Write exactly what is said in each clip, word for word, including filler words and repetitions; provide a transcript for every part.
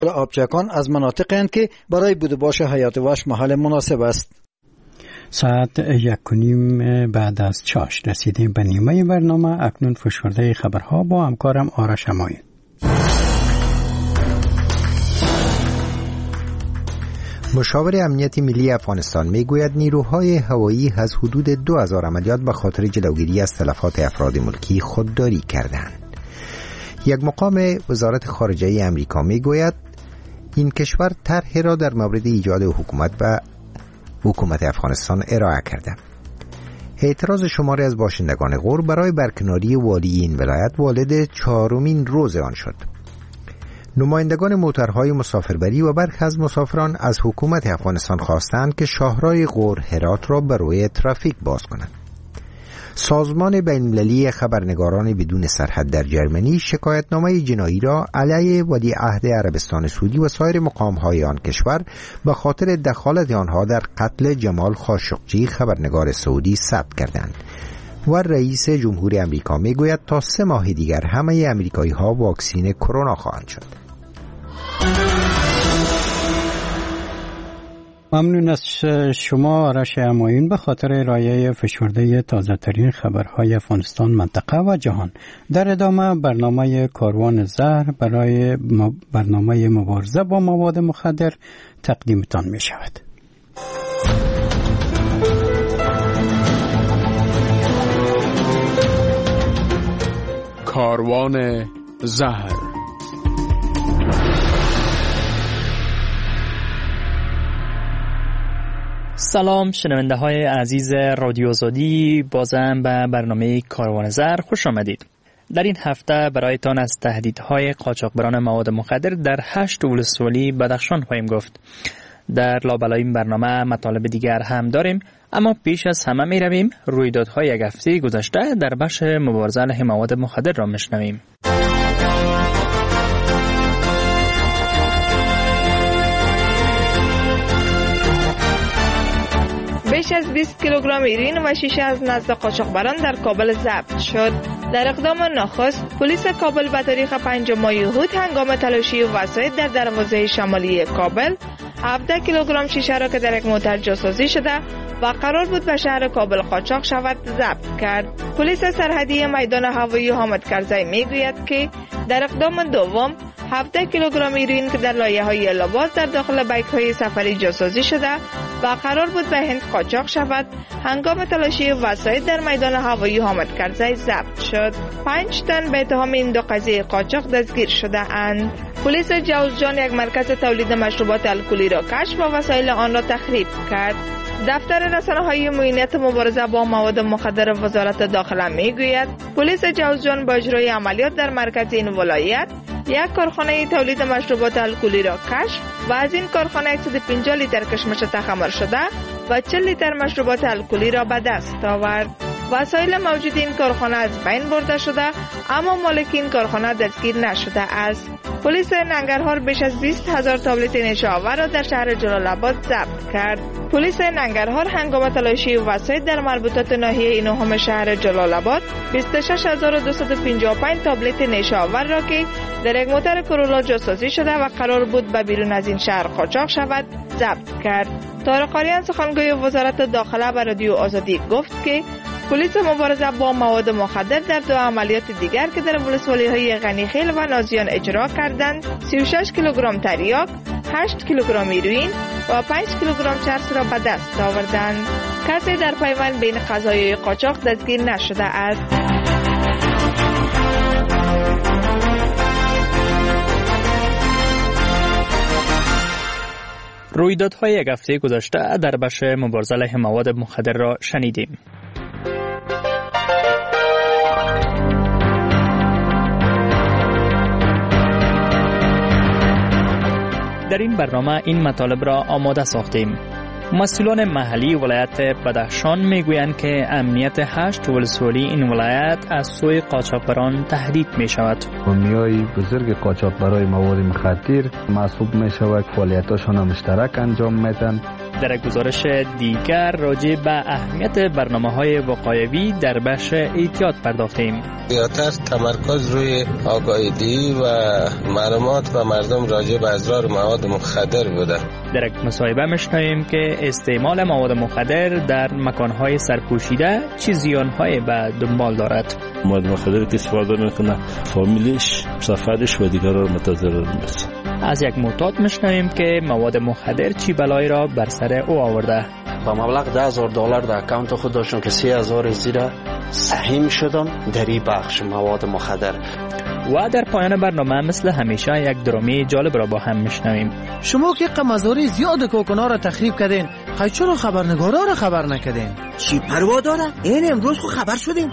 آبچکان از مناطقی هستند که برای بود و باش حیات وحش محل مناسب است. ساعت یک و نیم بعد از چاش رسیدیم به نیمه برنامه. اکنون فشرده خبرها با همکارم آرش همایون. مشاور امنیت ملی افغانستان میگوید نیروهای هوایی از حدود دو هزار عملیات به خاطر جلوگیری از تلفات افراد ملکی خودداری کردند. یک مقام وزارت خارجه امریکا میگوید این کشور طرحی را در مورد ایجاد حکومت و حکومت افغانستان ارائه کرده. اعتراض شماری از باشندگان غور برای برکناری والی این ولایت والد چهارمین روز آن شد. نمایندگان موترهای مسافربری و برخی از مسافران از حکومت افغانستان خواستند که شاهراه غور هرات را برای ترافیک باز کنند. سازمان بین‌المللی خبرنگاران بدون سرحد در جرمنی شکایتنامه جنایی را علیه ولیعهد عربستان سعودی و سایر مقام‌های آن کشور به خاطر دخالت آنها در قتل جمال خاشقجی خبرنگار سعودی ثبت کردند و رئیس جمهور امریکا میگوید تا سه ماه دیگر همه امریکایی‌ها واکسین کرونا خواهند شد. ممنون از شما آرش همایون به خاطر ارائه فشرده تازه ترین خبرهای افغانستان، منطقه و جهان. در ادامه برنامه کاروان زهر برای برنامه مبارزه با مواد مخدر تقدیمتان می شود. کاروان زهر. سلام شنونده های عزیز رادیو آزادی، بازم به برنامه کاروان زهر خوش آمدید. در این هفته برایتان از تهدیدهای قاچاقبران مواد مخدر در هشت ولسوالی بدخشان خواهیم گفت. در لابلای این برنامه مطالب دیگر هم داریم، اما پیش از همه می رویم رویدادهای یک هفته گذشته در بخش مبارزه علیه مواد مخدر را میشنویم. بیش از بیست کیلوگرم هیروئین و شیشه از نزد قاچاقبران در کابل ضبط شد. در اقدام نخست، پلیس کابل به تاریخ پنجم ماه یهود هنگام تلاشی وسایط در دروازه شمالی کابل هفده کیلوگرم شیشه را که در یک موتر جاسازی شده و قرار بود به شهر کابل قاچاق شود ضبط کرد. پلیس سرحدی میدان هوایی حامد کرزی میگوید که در اقدام دوم هفده کیلوگرم هیروئین که در لایه‌های لباس در داخل بایک‌های سفری جاسازی شده و قرار بود به هند قاچاق شود هنگام تلاشی وسایط در میدان هوایی حامد کرزی ضبط شد. پنج تن به اتهام این دو قضیه قاچاق دستگیر شده اند. پلیس جوزجان یک مرکز تولید مشروبات الکلی را کشف و وسایل آن را تخریب کرد. دفتر رسانه‌های معاونت مبارزه با مواد مخدر وزارت داخله میگوید پلیس جوزجان با اجرای عملیات در مرکز این ولایت یک کارخانه تولید مشروبات الکلی را کشف و از این کارخانه صد و پنجاه لیتر کشمش تخمر شده و چهل لیتر مشروبات الکلی را به دست آورد. وسایل موجود این کارخانه از بین برده شده اما مالک این کارخانه دستگیر نشده است. پلیس ننگرهار بیش از بیست هزار تابلت نشه آور را در شهر جلال آباد ضبط کرد. پلیس ننگرهار هنگام تلاشی وسایط در مربوطات ناحیه نهم شهر جلال آباد بیست و شش هزار و دویست و پنجاه و پنج تابلت نشه آور را که در یک موتر کرولا جاسازی شده و قرار بود به بیرون از این شهر قاچاق شود ضبط کرد. طارق آریان سخنگوی وزارت داخله به رادیو آزادی گفت که پلیس مبارزه با مواد مخدر در دو عملیات دیگر که در ولسوالی‌های غنیخیل و نازیان اجرا کردند سی و شش کیلوگرم تریاک، هشت کیلوگرم هیروئین و پنج کیلوگرم چرس را به دست آوردند. کسی در پیوند بین قضایای قاچاق دستگیر نشده است. رویدادهای یک هفته گذشته در بخش مبارزه علیه مواد مخدر را شنیدیم. در این برنامه این مطالب را آماده ساختیم. مسئولان محلی ولایت بدخشان میگویند که امنیت هشت ولسوالی این ولایت از سوی قاچاقبران تهدید می شود. میای بزرگ قاچاقبرای مواد مخدر محسوب می شود، فعالیتاشان مشترک انجام میدن در گزارش دیگر راجع به اهمیت برنامه‌های وقایوی در بخش احتیاط پرداختیم. زیادتر تمرکز روی آگاهی و معلومات و مردم راجع به اضرار مواد مخدر بوده. در یک مصاحبه می‌شنویم که استعمال مواد مخدر در مکان‌های سرپوشیده چه زیان‌هایی به دنبال دارد. مواد مخدر که استفاده می‌کنه فامیلش، صفحاتش و دیگران را متضرر می‌سازه. از یک معتاد می‌شنویم که مواد مخدر چی بلایی را بر سر او آورده. با مبلغ ده هزار دلار در اکانت خود داشتم که سی هزار زیر سهیم شدم در این بخش مواد مخدر. و در پایان برنامه مثل همیشه یک درامی جالب را با هم میشنویم. شما که قمازوری زیاد کوکنا را تخریب کردین، خیلی چرا خبرنگارا را خبر نکردین؟ چی پروا داره؟ این امروز خو خبر شدیم.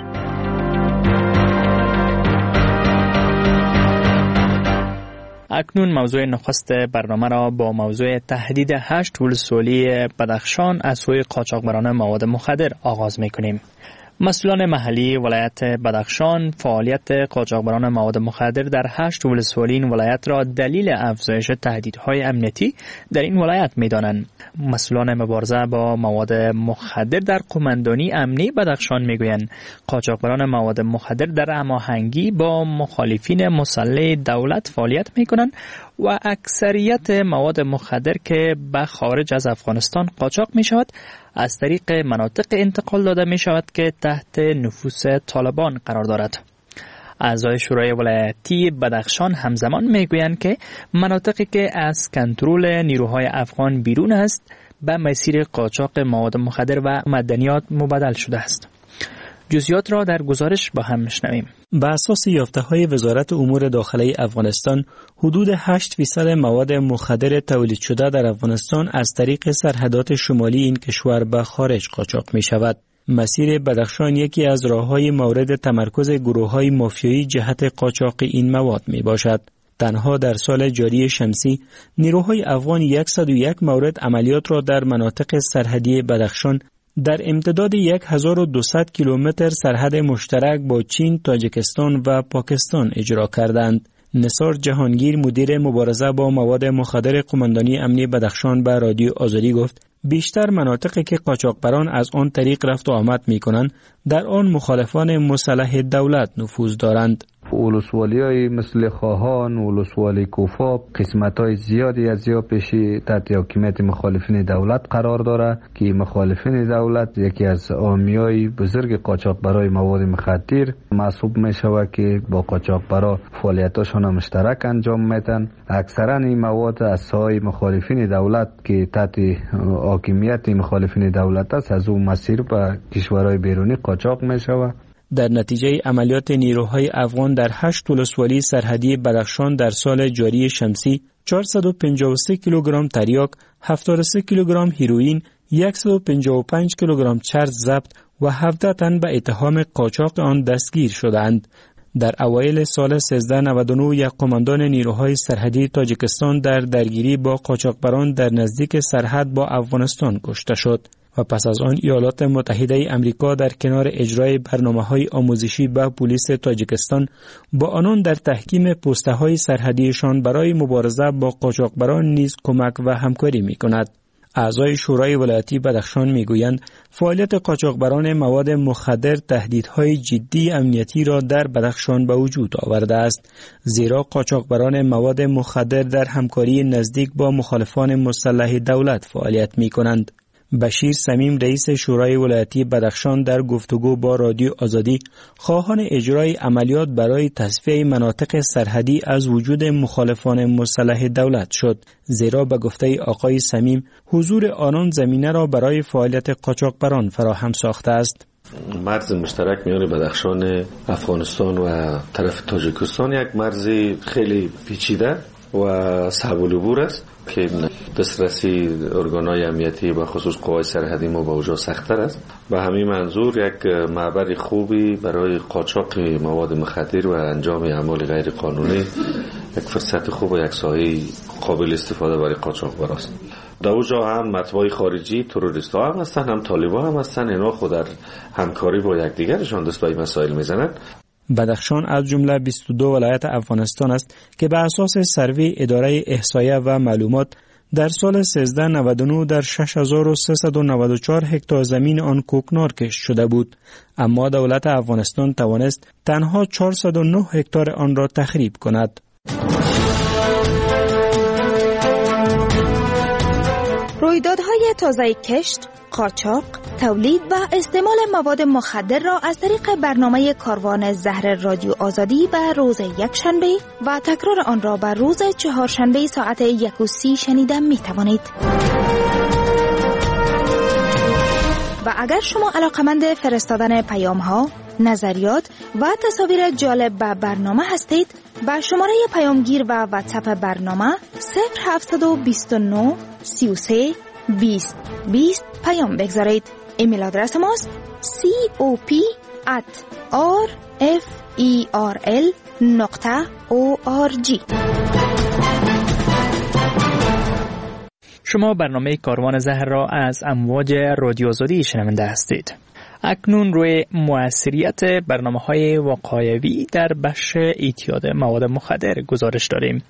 اکنون موضوع نخست برنامه را با موضوع تهدید هشت ولسوالی بدخشان از سوی قاچاقبران مواد مخدر آغاز میکنیم. مسئولان محلی ولایت بدخشان فعالیت قاچاقبران مواد مخدر در هشت ولسوالی این ولایت را دلیل افزایش تهدیدهای امنیتی در این ولایت می‌دانند. مسئولان مبارزه با مواد مخدر در قماندانی امنی بدخشان میگویند قاچاقبران مواد مخدر در هماهنگی با مخالفین مسلح دولت فعالیت می‌کنند و اکثریت مواد مخدر که به خارج از افغانستان قاچاق می‌شود از طریق مناطق انتقال داده می شود که تحت نفوذ طالبان قرار دارد. اعضای شورای ولایتی بدخشان همزمان می گویند که مناطقی که از کنترل نیروهای افغان بیرون است به مسیر قاچاق مواد مخدر و معدنیات مبادل شده است. جزئیات را در گزارش با هم میشنویم. بر اساس یافته‌های وزارت امور داخلی افغانستان، حدود هشت فیصد مواد مخدر تولید شده در افغانستان از طریق سرحدات شمالی این کشور به خارج قاچاق می شود. مسیر بدخشان یکی از راه‌های مورد تمرکز گروه‌های مافیایی جهت قاچاق این مواد می باشد. تنها در سال جاری شمسی، نیروهای افغان صد و یک مورد عملیات را در مناطق سرحدی بدخشان در امتداد هزار و دویست کیلومتر سرحد مشترک با چین، تاجیکستان و پاکستان اجرا کردند. نثار جهانگیر مدیر مبارزه با مواد مخدر قماندانی امنی بدخشان به رادیو آزادی گفت بیشتر مناطقی که قاچاقبران از آن طریق رفت و آمد می کنند در آن مخالفان مسلح دولت نفوذ دارند. ولسوالی های مثل خواهان، ولسوالی کوفاب، قسمت های زیادی از یا پیشی تحت حاکمیت مخالفین دولت قرار داره که مخالفین دولت یکی از عامیای بزرگ قاچاقبرای مواد مخدر محسوب می شود که با قاچاقبرا فعالیتاشون مشترک انجام میدن. اکثرا این مواد از سای مخالفین دولت که تحت حاکمیت مخالفین دولت است از اون مسیر به کشورهای بیرونی قاچاق می شود. در نتیجه عملیات نیروهای افغان در هشت ولسوالی سرحدی بدخشان در سال جاری شمسی چهارصد و پنجاه و سه کیلوگرم تریاک، هفتاد و سه کیلوگرم هیروئین، صد و پنجاه و پنج کیلوگرم چرس ضبط و هفده تن به اتهام قاچاق آن دستگیر شدند. در اوایل سال سیزده نود و نه یک قماندان نیروهای سرحدی تاجیکستان در درگیری با قاچاقبران در نزدیک سرحد با افغانستان کشته شد و پس از آن ایالات متحده امریکا در کنار اجرای برنامه‌های آموزشی به پلیس تاجیکستان با آنان در تحکیم پسته‌های سرحدیشان برای مبارزه با قاچاقبران نیز کمک و همکاری می‌کند. اعضای شورای ولایتی بدخشان میگویند فعالیت قاچاقبران مواد مخدر تهدیدهای جدی امنیتی را در بدخشان به وجود آورده است، زیرا قاچاقبران مواد مخدر در همکاری نزدیک با مخالفان مسلح دولت فعالیت می‌کنند. بشیر سمیم رئیس شورای ولایتی بدخشان در گفتگو با رادیو آزادی خواهان اجرای عملیات برای تصفیه مناطق سرحدی از وجود مخالفان مسلح دولت شد، زیرا به گفته آقای سمیم حضور آنان زمینه را برای فعالیت قاچاقبران فراهم ساخته است. مرز مشترک میان بدخشان افغانستان و طرف تاجیکستان یک مرز خیلی پیچیده و صعب العبور است که دسترسی ارگان‌های امنیتی و خصوص قوای سرحدی ما با اوجا سخت‌تر است. به همین منظور یک معبر خوبی برای قاچاق مواد مخدر و انجام اعمال غیر قانونی، یک فرصت خوب و یک ساحه قابل استفاده برای قاچاقبران است. در اوجا هم مطبوعات خارجی، تروریست‌ها هم هستن، هم طالبان هم هستن، اینا خود در همکاری با یکدیگرشان دست به این مسائل میزنند. بدخشان از جمله بیست و دو ولایت افغانستان است که به اساس سروی اداره احصایه و معلومات در سال سیزده نود و نه در شش هزار و سیصد و نود و چهار هکتار زمین آن کوکنار کشت شده بود، اما دولت افغانستان توانست تنها چهارصد و نه هکتار آن را تخریب کند. رویدادهای تازه کشت، قاچاق، تولید و استعمال مواد مخدر را از طریق برنامه کاروان زهر رادیو آزادی به روز یکشنبه و تکرار آن را به روز چهارشنبه ساعت یک و سی شنیده می توانید. و اگر شما علاقمند فرستادن پیام ها، نظریات و تصاویر جالب به برنامه هستید، با شماره پیامگیر و واتساپ برنامه صفر هفت دو نه سی و سه بیست بیست پیام بگذارید. ایمیل آدرس ماست cop at rferl نقطه org. شما برنامه کاروان زهر را از امواج رادیو آزادی شنونده هستید. اکنون روی مؤثریت برنامه‌های وقایوی در بخش اعتیاد مواد مخدر گزارش داریم.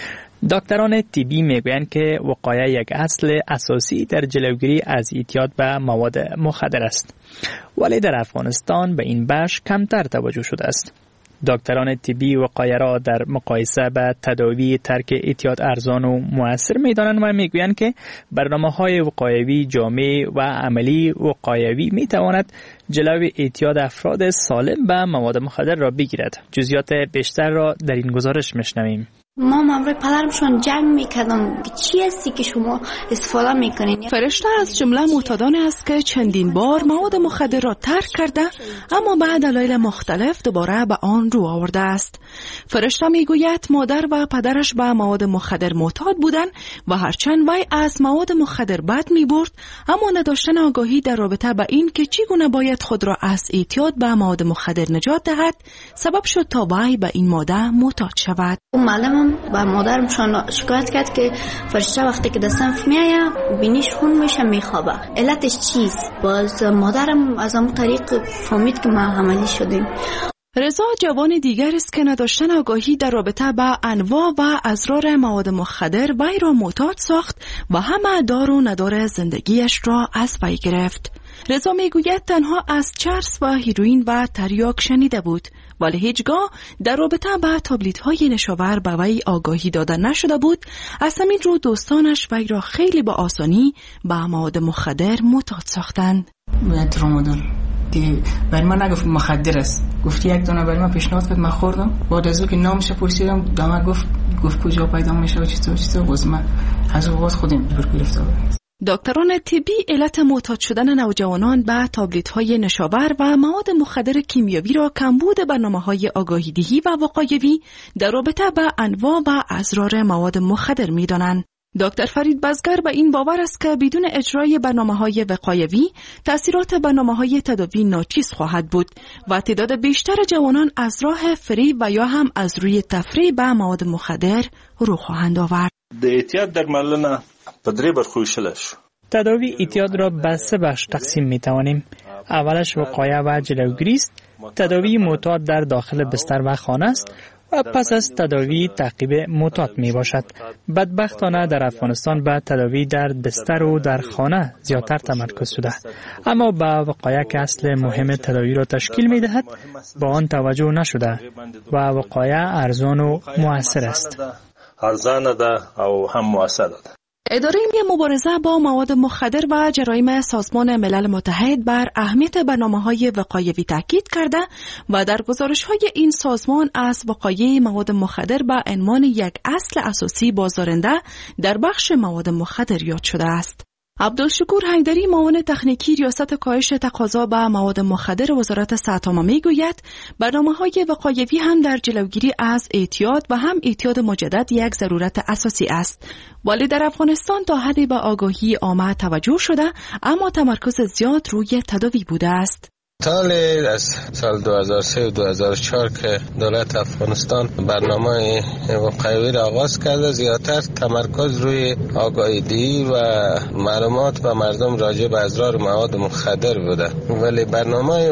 دکتران طبی میگویند که وقایه یک اصل اساسی در جلوگیری از اعتیاد به مواد مخدر است، ولی در افغانستان به این بخش کمتر توجه شده است. دکتران طبی وقایه را در مقایسه با تداوی ترک اعتیاد ارزان و مؤثر می‌دانند و میگویند که برنامه‌های وقایوی جامع و عملی وقایوی می‌تواند جلوی اعتیاد افراد سالم به مواد مخدر را بگیرد. جزئیات بیشتر را در این گزارش می‌شنویم. ما مامروی پدرمشون جنگ میکردم که چی هستی که شما استفاده میکنین. فرشته از جمله معتادانی است که چندین بار مواد مخدر را ترک کرده اما به دلایل مختلف دوباره به آن رو آورده است. فرشته میگوید مادر و پدرش به مواد مخدر معتاد بودند و هرچند وی از مواد مخدر بد میبرد اما نداشتن آگاهی در رابطه با این که چگونه باید خود را از اعتیاد به مواد مخدر نجات دهد سبب شد تا وی به این ماده معتاد شود. معلمم با مادرمشان شکایت کرد که فرشته وقتی که دستم میایه بینیش خون میشه میخوابه. علتش چیست؟ باز مادرم از اون طریق فهمید که ما عملی شدیم. رضا جوان دیگر است که نداشتن آگاهی در رابطه با انواع و اسرار مواد مخدر وی را معتاد ساخت و همه دار و ندار زندگیش را از وی گرفت. رضا میگوید تنها از چرس و هیروئین و تریاک شنیده بود ولی هیچگاه در رابطه با تابلیت‌های نشاور به وی آگاهی داده نشده بود. از همین رو دوستانش وی را خیلی با آسانی به مواد مخدر معتاد ساختند. ترامادول دیگه برای من نگفت مخدر است، گفت یک دانه برای من پیشنهاد کرد، من خوردم. بعد از اون که نامش پرسیدم دامه گفت گفت کجا پیدا میشه و چطور چطور باز من از اون باز خودم گرفته بودم. دکتران طبی علت معتاد شدن نوجوانان به تابلیت‌های نشاور و مواد مخدر کیمیایی را کمبود برنامه‌های آگاهی‌دهی و وقایوی در رابطه با انواع و اسرار مواد مخدر می‌دانند. دکتر فرید بزگر به این باور است که بدون اجرای برنامه‌های وقایوی تأثیرات برنامه‌های تداوی ناچیز خواهد بود و تعداد بیشتر جوانان از راه فریب و یا هم از روی تفریح به مواد مخدر رو خواهند آورد. د اعتیاد درملنه په درې برخو ویشلی شو. تداوی اعتیاد را به سه بخش تقسیم می توانیم. اولش وقایه و جلوگیری است. تداوی معتاد در داخل بستر و خانه است و پس از تداوی تعقیب معتاد می باشد. بدبختانه در افغانستان به تداوی در بستر و در خانه زیادتر تمرکز شده، اما به وقایه که اصل مهم تداوی را تشکیل می دهد با آن توجه نشده و وقایه ارزان و مؤثر است. ارزانه ده او هم مؤثره ده. اداره مبارزه با مواد مخدر و جرایم سازمان ملل متحد بر اهمیت برنامه‌های وقایوی تاکید کرده و در گزارش‌های این سازمان از وقایع مواد مخدر به عنوان یک اصل اساسی بازدارنده در بخش مواد مخدر یاد شده است. عبدالشکور حیدری معاون تکنیکی ریاست کاهش تقاضا به مواد مخدر وزارت صحت عامه میگوید برنامه‌های وقایوی هم در جلوگیری از اعتیاد و هم اعتیاد مجدد یک ضرورت اساسی است، ولی در افغانستان تا حدی به آگاهی عامه توجه شده اما تمرکز زیاد روی تداوی بوده است. سال از سال دو هزار و سه و دو هزار و چهار که دولت افغانستان برنامه وقایوی را آغاز کرده، زیادتر تمرکز روی آگاهی‌دهی و معلومات به مردم راجع به اسرار مواد مخدر بوده، ولی برنامه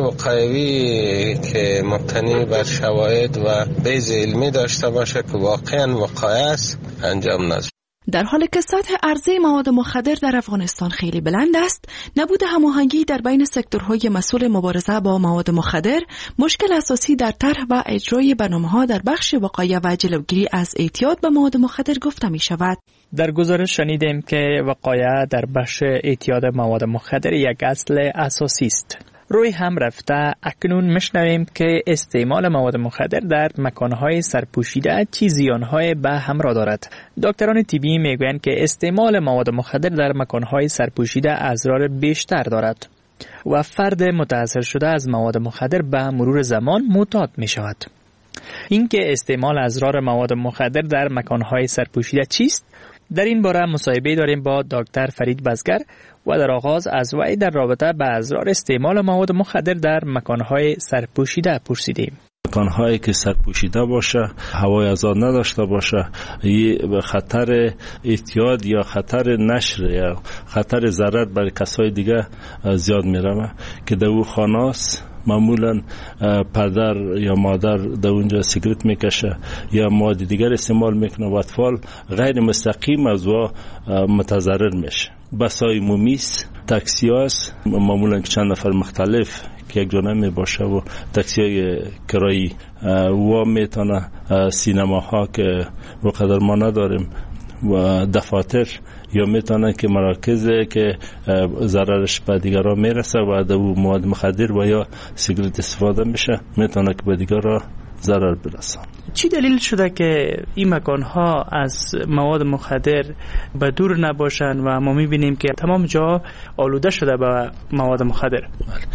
وقایوی که مبتنی بر شواهد و بیض علمی داشته باشه که واقعا وقایع است انجام نشد. در حالی که سطح عرضه مواد مخدر در افغانستان خیلی بلند است، نبود هماهنگی در بین سکتورهای مسئول مبارزه با مواد مخدر مشکل اساسی در طرح و اجرای برنامه‌ها در بخش وقایع و جلوگیری از اعتیاد به مواد مخدر گفته می شود. در گزارش شنیدیم که وقایع در بخش اعتیاد مواد مخدر یک اصل اساسی است. روی هم رفته اکنون میشنویم که استعمال مواد مخدر در مکانهای سرپوشیده چه زیانهای به همراه دارد. دکتران طبی میگویند که استعمال مواد مخدر در مکانهای سرپوشیده اضرار بیشتر دارد و فرد متاثر شده از مواد مخدر به مرور زمان معتاد می شود. اینکه استعمال اضرار مواد مخدر در مکانهای سرپوشیده چیست؟ در این باره مصاحبه داریم با دکتر فرید بزگر و در آغاز از وی در رابطه با اضرار استعمال مواد مخدر در مکانهای سرپوشیده پرسیدیم. مکانهایی که سرپوشیده باشه، هوای آزاد نداشته باشه، یه خطر اعتیاد یا خطر نشر یا خطر ضرر برای کسای دیگه زیاد میره که در او خاناست. معمولا پدر یا مادر در اونجا سیگرت میکشه یا مواد دیگر استعمال میکنه و اطفال غیر مستقیم از او متضرر میشه. بسای مومیس، تاکسی هاست، معمولا چند نفر مختلف که یک جانب می باشه و تاکسی های کرایی و میتونه سینماها که بقدر ما نداریم و دفاتر یا میتونه که مراکزه که ضررش به دیگران میرسه و در مواد مخدر و یا سیگرت استفاده میشه میتونه که به دیگران ضرر برسه. چی دلیل شده که این مکانها از مواد مخدر به دور نباشن و ما میبینیم که تمام جا آلوده شده به مواد مخدر؟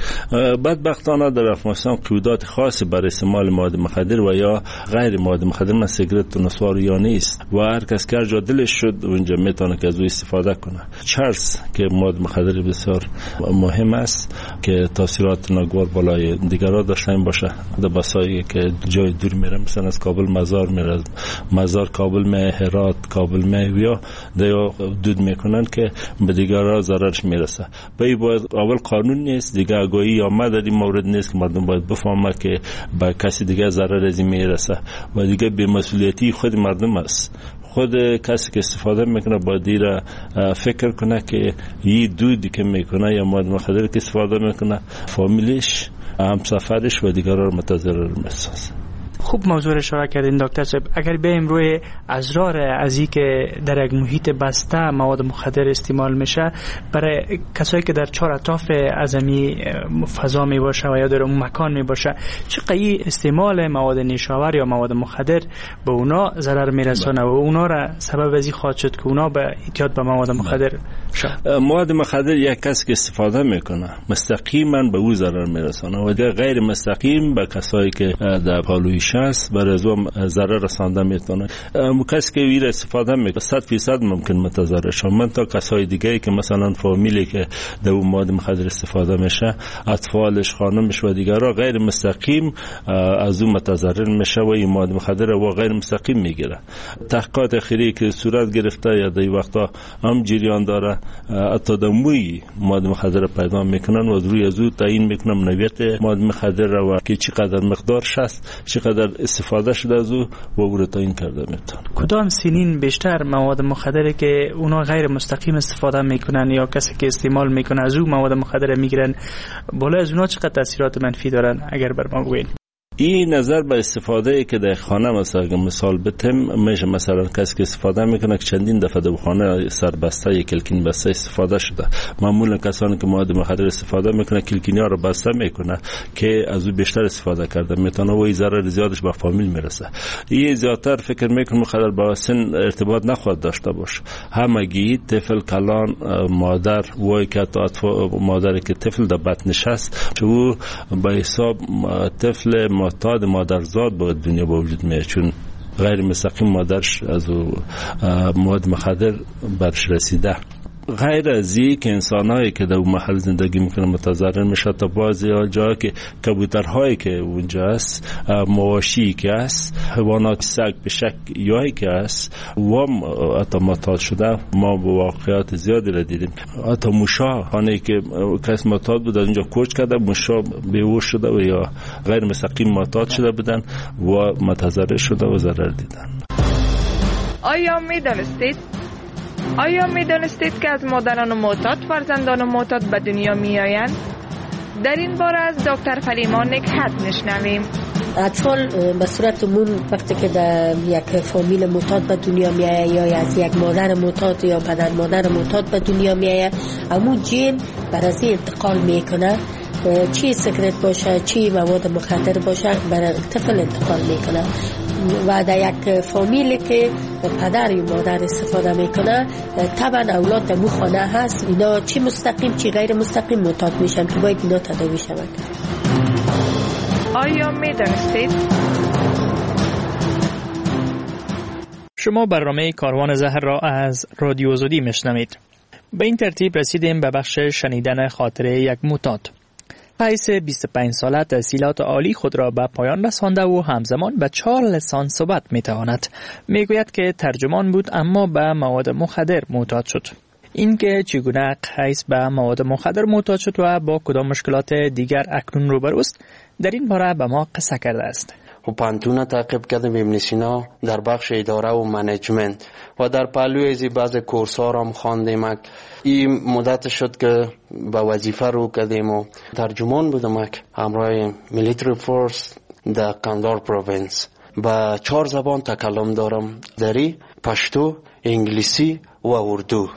بدبختانه در افغانستان قیودات خاصی برای استعمال مواد مخدر و یا غیر مواد مخدر مثل سیگرت و نسوار یا نیست و هر کس که هر جا دلش شد اونجا میتونه که از او استفاده کنه. چرس که مواد مخدر بسیار مهم است که تاثیرات ناگوار بالای دیگران داشته باشه. در بسایی که جای دور میره مثلا از کابل مزار میره، مزار کابل می هرات کابل می یا دیا دود میکنن که به دیگران ضررش میرسه. به باید اول قانون نیست دیگه، آگاهی یا مداری مورد نیست که مردم باید بفهمه که به کسی دیگه ضرر از این میرسه و دیگه به مسئولیتی خود مردم است. خود کسی که استفاده میکنه باید دیره فکر کنه که یه دودی که میکنه یا مواد مخدر که استفاده میکنه فامیلش، همسفرش و دیگران متضرر میسازه. خوب موضوع اشاره کردین دکتر صاحب. اگر بریم روی اضرار از این که در یک محیط بسته مواد مخدر استعمال میشه برای کسایی که در چهار اطراف ازمی فضا می باشه و یا در اون مکان می باشه، چقدر استعمال مواد نیشاور یا مواد مخدر به اونا ضرر میرسونه و اونا را سبب ازی خواهد شد که اونا به اعتیاد به مواد مخدر شد؟ مواد مخدر یک کسی که استفاده میکنه مستقیما به او ضرر میرسونه و دیگه غیر مستقیم به کسایی که در پالویش است برای از ضرر رسانده میتونه. کسی که ویر استفاده میکنه صد فیصد ممکن متضرر شه. من تا کسای دیگه که مثلا فامیلی که در اون مواد مخدر استفاده میشه، اطفالش، خانمش و دیگران غیر مستقیم از اون متضرر میشه و این مواد مخدر و غیر مستقیم میگیره. تحقیقات اخیری که صورت گرفته یا در این وقتا هم جریان داره، حتی دموی مواد مخدر پیدا میکنن و از روی از او تعیین میکنن نوعیت مواد مخدر و که چقدر مقدارش هست، چقدر استفاده شده از او و او رو تعیین کرده میتونه. کدام سنین بیشتر مواد مخدره که اونا غیر مستقیم استفاده میکنن یا کسی که استعمال میکنه از او مواد مخدر میگیرن، بالا از اونا چقدر تاثیرات منفی دارن اگر بر ما بگوین؟ این نظر به استفاده ای که در خانه مثلا مثال بتم میشه، مثلا کسی که استفاده میکنه که چندین دفعه در خانه سربسته یا کلکین بسته استفاده شده. معمولا کسانی که مواد مخدر استفاده میکنه کلکینیا رو بسته میکنه که از او بیشتر استفاده کرده میتونه و این ضرر زیادش به فامیل میرسه. این زیادتر فکر میکنه مخدر با سن ارتباط نخواهد داشته باشه. همگی طفل، کلان، مادر و که اطفال مادری که طفل در بطنش هست چون به حساب طفل معتاد مادرزاد به دنیا با وجود میاد، چون غیر مستقیم مادرش از مواد مخدر برش رسیده. غیر از این که انسان‌هایی که در اون محل زندگی میکنن متضرر میشه، تا بعضی جاها که کبوترهایی که اونجا هست، مواشی که هست، حیوانات سگ پشک یایی که هست و حتی معتاد شده. ما با واقعیات زیادی را دیدیم. حتی موشا خانه که کس معتاد بود اونجا کوچ کرده، موشا بیهوش شده و یا غیر مستقیم معتاد شده بودن و متضرر شده و ضرر دیدن. آیا میدانستید آیا می دانستید که از مادران معتاد فرزندان معتاد به دنیا می آیند؟ در این باره از دکتر فلیمان نکهت نشنویم. اطفال به صورت عموم وقتی که در یک فامیل معتاد به دنیا می آید یا از یک مادر معتاد یا پدر مادر معتاد به دنیا می آید، همون جین بر از این انتقال می کنه، چی سیگرت باشه چی مواد مخدر باشه بر طفل انتقال می کنه. و در یک فامیلی که پدر یا مادر استفاده میکنه طبعا اولاد در مو خانه هست، اینا چی مستقیم چی غیر مستقیم معتاد میشن که باید اینا تداوی شوند. آیا میدانستید؟ شما برنامه کاروان زهر را از رادیو آزادی میشنوید. به این ترتیب رسیدیم به بخش شنیدن خاطره یک معتاد. قیس بیست و پنج ساله تحصیلات عالی خود را به پایان رسانده و همزمان به چهار لسان صحبت میتواند. میگوید که ترجمان بود اما به مواد مخدر معتاد شد. اینکه چگونه قیس به مواد مخدر معتاد شد و با کدام مشکلات دیگر اکنون روبروست، در این باره به ما قصه کرده است. و پانتون تعقیب کردیم ابن سینا در بخش اداره و منیجمنت و در پهلوی ازی بعض کورس ها را هم خواندیم. این مدت شد که به وظیفه رو کردیم و ترجمان بودم همراه میلیتری فورس در کندهار پروینس. با چهار زبان تکلم دارم، دری، پشتو، انگلیسی و اردو.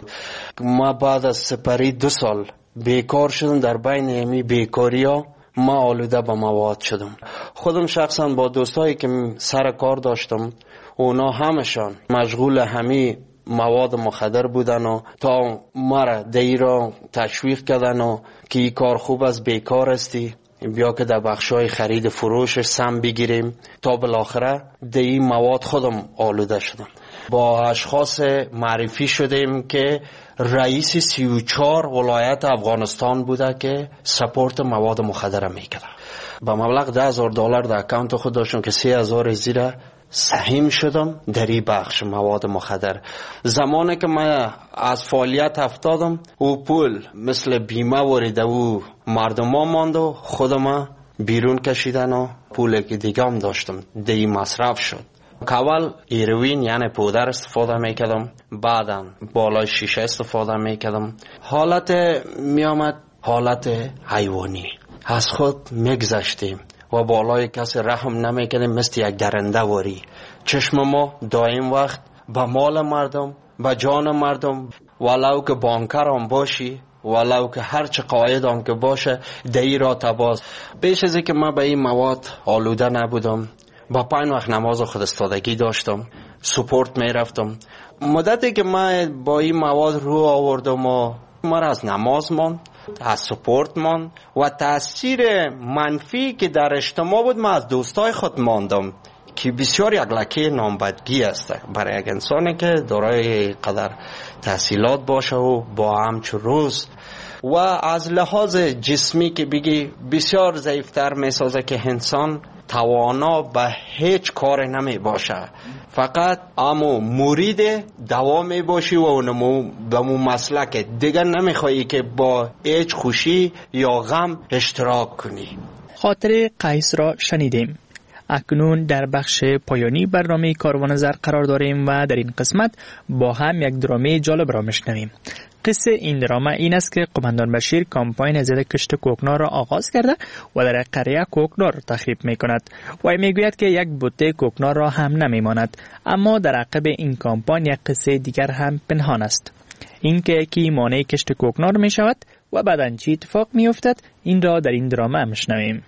ما بعد از سپری دو سال بیکار شدم. در بین امی بیکاری ها ما آلوده به مواد شدم. خودم شخصا با دوستایی که سر کار داشتم اونا همشان مشغول همی مواد مخدر بودن و تا مرا دی را تشویق کردن و که این کار خوب است، بیکار استی، بیا که در بخشای خرید فروش سم بگیریم. تا بالاخره دی مواد خودم آلوده شدم. با اشخاص معرفی شدیم که رئیس سی و چهار ولایت افغانستان بوده که سپورت مواد مخدر میکرد. با مبلغ ده هزار دلار در اکانت خود داشتم که سه هزار زیر سهیم شدم در این بخش مواد مخدر. زمانی که من از فعالیت افتادم او پول مثل بیمه وریده و مردم ها ماند و خودم بیرون کشیدن و پول که دیگه هم داشتم دی مصرف شد. اول هیروین یعنی پودر استفاده میکردم، بعدا بالای شیشه استفاده میکردم. حالت میامد حالت حیوانی، از خود میگذشتیم و بالای کسی رحم نمیکردیم، مثل یک درنده واری. چشم ما دائم وقت به مال مردم، به جان مردم، ولو که بانکر هم باشی، ولو که هر چه قاید هم که باشه دی را تباز. بیش از که من به این مواد آلوده نبودم، با پنج وقت نماز خود استادگی داشتم، سپورت می رفتم. مدتی که من با این مواد رو آوردم و من از نماز ماند، از سپورت ماند و تاثیر منفی که در اجتماع بود من از دوستای خود ماندم که بسیار یک لکه نامبدگی است برای یک انسانی که دارای قدر تحصیلات باشه و با همچو روز و از لحاظ جسمی که بگی بسیار ضعیفتر می سازه که انسان توانا به هیچ کار نمی باشه، فقط امو مرید دوا می باشی و اونمو به مو مسلک دیگر نمی خواهی که با هیچ خوشی یا غم اشتراک کنی. خاطر قیس را شنیدیم. اکنون در بخش پایانی برنامه کاروان زر قرار داریم و در این قسمت با هم یک درامه جالب را میشنویم. قصه این درامه این است که قماندان بشیر کامپاین ضد کشت کوکنار را آغاز کرده و در قریه کوکنار را تخریب می کند و میگوید که یک بوته کوکنار را هم نمی ماند. اما در عقب این کامپاین یک قصه دیگر هم پنهان است. این که کی مانع کشت کوکنار می شود و بعداً چی اتفاق می افتد، این را در این درامه میشنویم.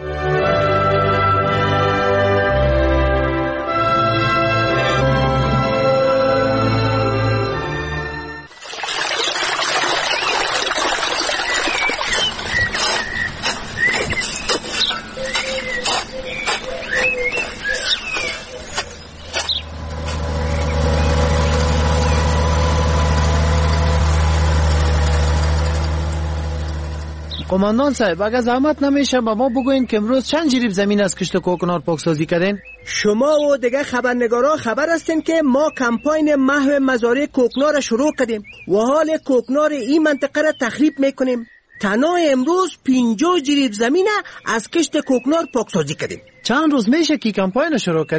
قماندان صاحب اگر زحمت نمیشه با ما بگوین که امروز چند جریب زمین از کشت کوکنار پاکسازی کردین؟ شما و دیگه خبرنگارا خبر هستین که ما کمپاین محو مزارع کوکنار را شروع کردیم و حال کوکنار این منطقه را تخریب میکنیم. تنها امروز پنجاه جریب زمین از کشت کوکنار پاکسازی کردیم. چند روز میشه که کمپاین شروع کردین؟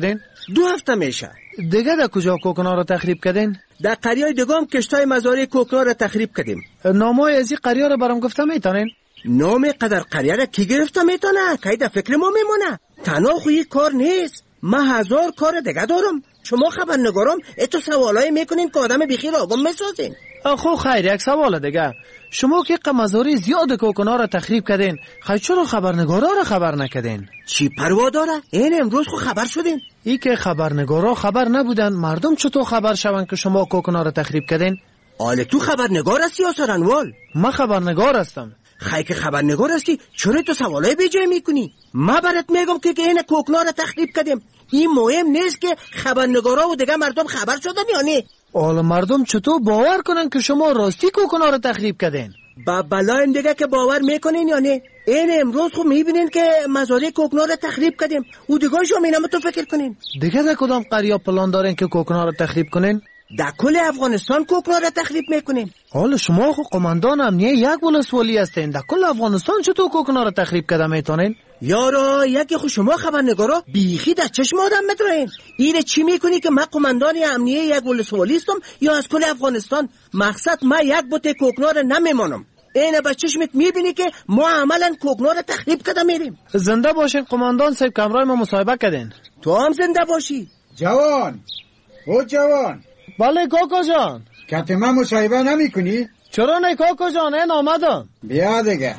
دو هفته میشه. دیگه در کجا کوکنا رو تخریب کردین؟ در قریای دگام کشتای مزارع کوکنا رو تخریب کردیم. نامای از این قریه رو برام گفته میتونین؟ نام قدر قریه رو کی گرفته میتونه؟ کی در فکر ما میمونه؟ تنها خویی کار نیست، من هزار کار دیگه دارم. شما خبرنگارم اتو سوالای میکنین که آدم بیخیر آگم میسازین. خب خیر، یک سوال دیگه. شما که مزارع زیاد کوکنا رو تخریب کردین، خیر چرا خبرنگارا رو خبر نکردین؟ چی پروا داره؟ این امروز خو خبر شدین. ای که خبرنگارا خبر نبودن، مردم چطور خبر شون که شما کوکنا رو تخریب کردین؟ آله تو خبرنگار هستی یا سرانوال؟ من خبرنگار هستم. خیر که خبرنگار هستی چرا تو سوالای بیجای میکنی؟ من برات میگم که که این کوکنا رو تخریب کردیم. این مهم نیست که خبرنگارا و دیگه مردم خبر شدن یا نه. حالا مردم چطور باور کنن که شما راستی کوکنا رو تخریب کردین؟ با بلایم دیگه که باور میکنین یا نه. این امروز خب میبینین که مزارع کوکنا رو تخریب کردیم و دیگه شما اینم تو فکر کنین. دیگه در کدام قریه پلان دارین که کوکنا رو تخریب کنین؟ در کل افغانستان کوکنا رو تخریب میکنین. حالا شما خو قماندان امنیه یک ولسوالی هستین، در کل افغانستان چطور کوکنا رو تخریب کرده میتونین؟ یارا یکی خو شما خبرنگارا بیخی در چشم آدم میدرین. اینه چی میکنی که من قماندان امنیه یک ولسوالی هستم یا از کل افغانستان؟ مقصد من یک بوته کوکنا رو نمیمانم. اینه به چشمت میبینی که ما عملا کوکنا رو تخریب کرده میریم. زنده باشین قماندان صاحب، کمرای ما مصاحبه کردین. تو هم زنده باشی. جوان او جوان. بله کاکا جان. کت من مصاحبه نمی کنی؟ چرا نه کاکا جان، این آمدم. بیا دیگه.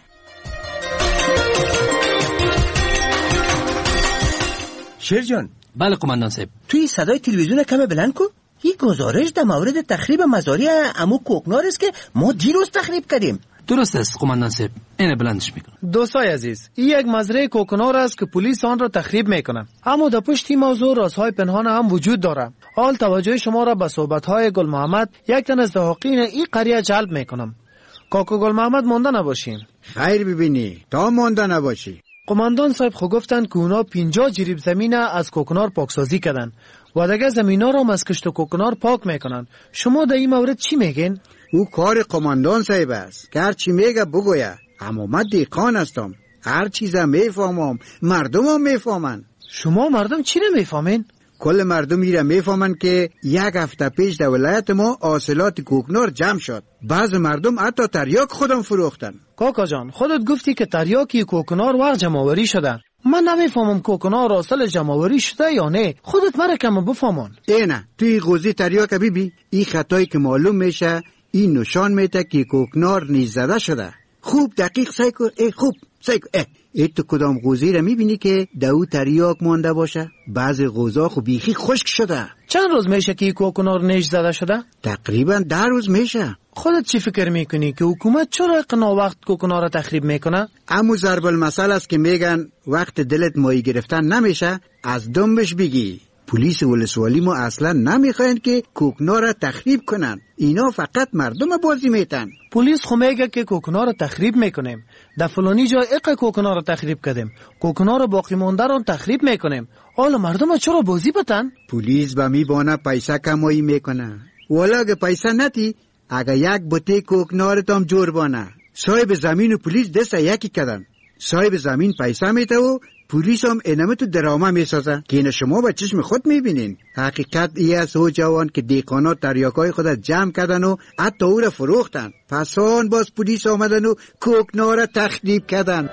شیر جان. بله قماندان صاحب. توی صدای تلویزیون کم بلند کو. این گزارش در مورد تخریب مزارع عمو کوکنار است که ما دیروز تخریب کردیم. درست است قماندان صاحب، اینه بلندش میکنم. دوستای عزیز، این یک مزرعه کوکنار است که پلیس آن را تخریب میکنه. اما در پشت این موضوع رازهای پنهان هم وجود داره. حال توجه شما را به صحبت‌های گل محمد، یک تن از دهاقین این قریه جلب میکنم. کاکو گل محمد مانده نباشین. خیر ببینی، تا مانده نباشی. قماندان صاحب خو گفتن که اونا پنجاه جریب زمین از کوکنار پاکسازی کردن و دیگه زمینا رو از کشت کوکنار پاک میکنن. شما در این مورد چی میگین؟ او کار قماندان صاحب است که هر چی میگه بگویه. اما من دیقان هستم، هر چیزا میفهمم، مردم هم میفهمن. شما مردم چی نمیفهمین؟ کل مردم میره میفهمن که یک هفته پیش در ولایت ما حاصلات کوکنار جمع شد. بعض مردم حتی تریاک خودم فروختن. کاکا جان خودت گفتی که تریاکی کوکنار وقت جمع‌آوری شده. من نمیفهمم کوکنار حاصل جمع‌آوری شده یا نه. خودت مرا کم بفهمون. اینه توی قوزی تریاک بیبی این خطایی که معلوم میشه این نشان میده که کوکنار نیز زده شده. خوب دقیق سعی کن. ای خوب سعی کن. ای, ای تو کدام قوزی را میبینی که دو تریاک مانده باشه؟ بعض قوزا خو بیخی خشک شده. چند روز میشه که کوکنار نیز زده شده؟ تقریبا ده روز میشه. خودت چی فکر میکنی که حکومت چرا اقنا وقت کوکنار را تخریب میکنه؟ امو ضرب المثل است که میگن وقت دلت ماهی گرفتن نمیشه از دنبش بگی. پلیس ولسوالی ما اصلا نمیخواین که کوکنار را تخریب کنن. اینا فقط مردم بازی میتن. پلیس خو میگه که کوکنار را تخریب میکنیم. در فلانی جا اق کوکنار را تخریب کردیم. کوکنار باقی مانده را تخریب میکنیم. حالا مردم چرا بازی بتن؟ پلیس با میبانه پیسه کمایی میکنه. ولی اگه پیسه نتی اگه یک بوته کوکنار تام جور بانه. صاحب زمین و پلیس دست یکی کردن. صاحب زمین پیسه میته و پلیس هم اینمه تو درامه میسازه که این شما با چشم خود میبینین. حقیقت ای است او جوان که دیقانا تریاکای خود جمع کردن و حتی او را فروختن. پس آن باز پلیس آمدن و کوکنار را تخریب کردن.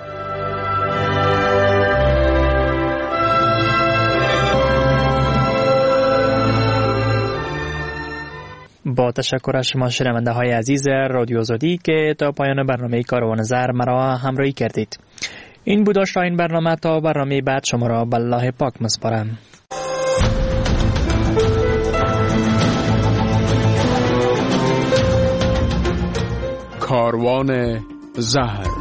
با تشکر از شما شنونده های عزیز رادیو آزادی که تا پایان برنامه کاروان زر مرا همراهی کردید. این بود داشت این برنامه. تا برنامه بعد شما را به الله پاک می‌سپارم. کاروان زهر